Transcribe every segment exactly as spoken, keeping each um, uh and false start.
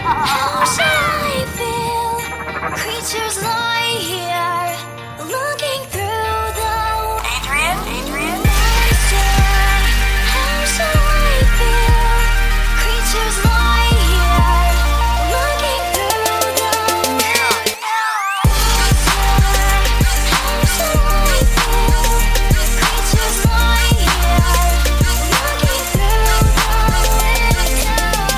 How should I feel? Creatures lie here, looking through the Adrian, Adrian. Monster. How should I feel? Creatures lie here, looking through the window. Monster. How should I feel? Creatures lie here, looking through the window.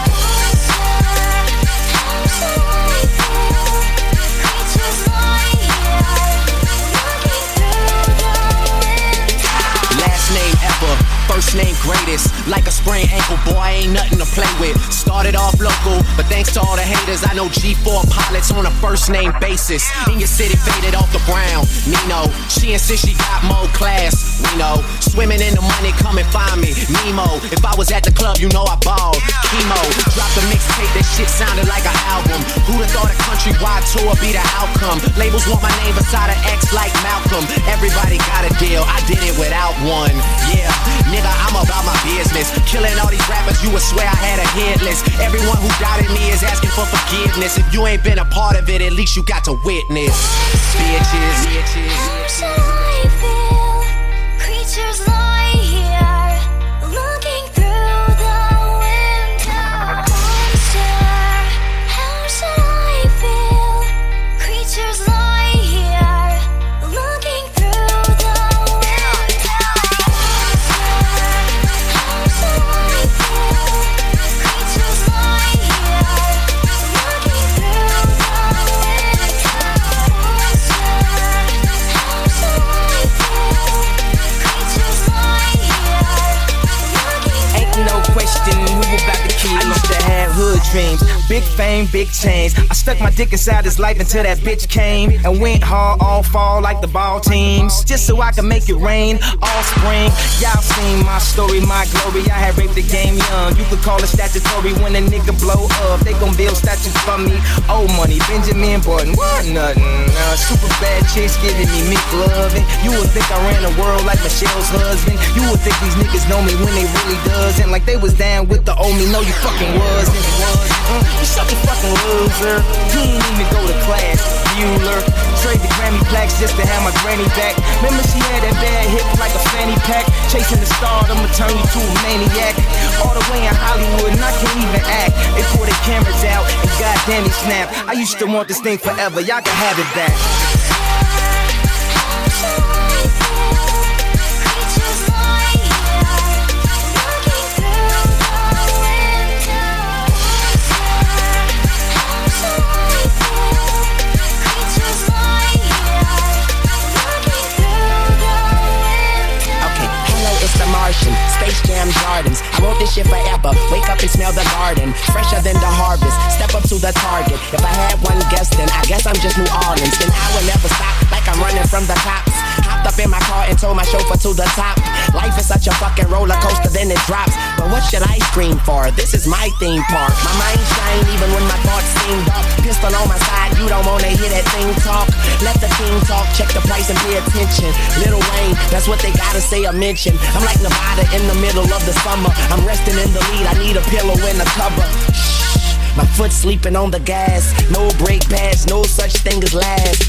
Last name ever, first name greatest. Like a sprained ankle, boy, ain't nothing to play with. Started off local, but thanks to all the haters, I know G four pilots on a first name basis. In your city, faded off the ground. Nino, she insists she got more class. We know, swimming in the money, come and find me. Nemo, if I was at the club, you know I balled. Chemo, dropped a mixtape, that shit sounded like an album. Who'da thought a countrywide tour be the outcome? Labels want my name beside an X like Malcolm. Everybody got a deal, I did it without one. Yeah, nigga, I'm about my business. Killing all these rappers, you would swear I had a hit list. Everyone who doubted me is asking for forgiveness. If you ain't been a part of it, at least you got to witness. Bitches, bitches. How should I feel? Creatures lie here, looking through the window. Monster. How should I feel? Creatures lie here, looking through the window. Monster. How should I feel? Creatures lie here, looking through the window. Monster. How should I feel? Creatures lie here, looking Ain't no question who about the key. I used to have hood dreams, big fame, big chains. I stuck my dick inside his life until that bitch came and went hard all fall like the ball teams, just so I could make it rain all spring. Y'all seen my story, my glory. I had raped the game young. You could call it statutory when a nigga blow up. They gon' build statues for me. Old money, Benjamin Button, what nothing. Uh, super bad chicks giving me meat loving. You would think I ran the world like Michelle's husband. You would think these niggas know me when they really doesn't. Like they was down with the old me. No, you fucking wasn't. Uh, you such a fucking loser. You ain't even go to class. Bueller. Trade the Grammy plaques just to have my granny back. Remember she had that bad hip like a fanny pack. Chasing the star, I'ma turn you to a maniac. All the way in Hollywood and I can't even act. They pull their cameras out and goddamn they snap. I used to want this thing forever, y'all can have it back. How should I feel? Creatures lie here, looking through the window. How should I feel? Creatures lie here, looking through the window. Okay, hello, it's the Martian. Space Jam Gardens. I want this shit forever. Wake up and smell the garden. Fresher than the harvest. Step up to the target. If I had one guess, then I guess I'm just New Orleans. Then I will never stop like I'm running from the cops. Hopped up in my car and told my chauffeur to the top. Life is such a fucking roller coaster, then it drops. But what should I scream for? This is my theme park. My mind shine even when my thoughts seem dark. Pistol on my side, you don't wanna hear that thing talk. Let the king talk, check the price and pay attention. Lil Wayne, that's what they gotta say or mention. I'm like Nevada in the middle of the summer. I'm resting in the lead, I need a pillow in the cover. Shh, my foot sleeping on the gas. No brake pads, no such thing as last.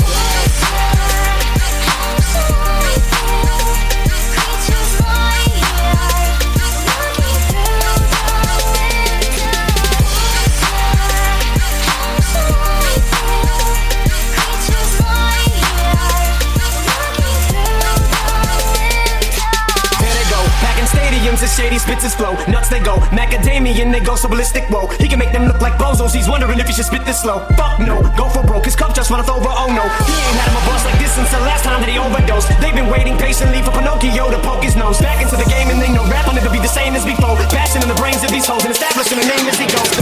How should I feel? Creatures lie here, looking through the window. How should I feel? Creatures lie here, looking through the window. There they go, packing stadiums as shady spits his flow. Nuts they go, macadamian they go so ballistic. Whoa, he can make them look like bozos. He's wondering if he should spit this slow. Fuck no, go for broke. His cup just runneth over. Oh no, he ain't had him a bust like this since the last time that he overdosed. They've been waiting patiently for Pinocchio to poke his nose back into the game, and they know rap will never be the same as before. Passion in the brains of these hoes and establishing a name as he goes.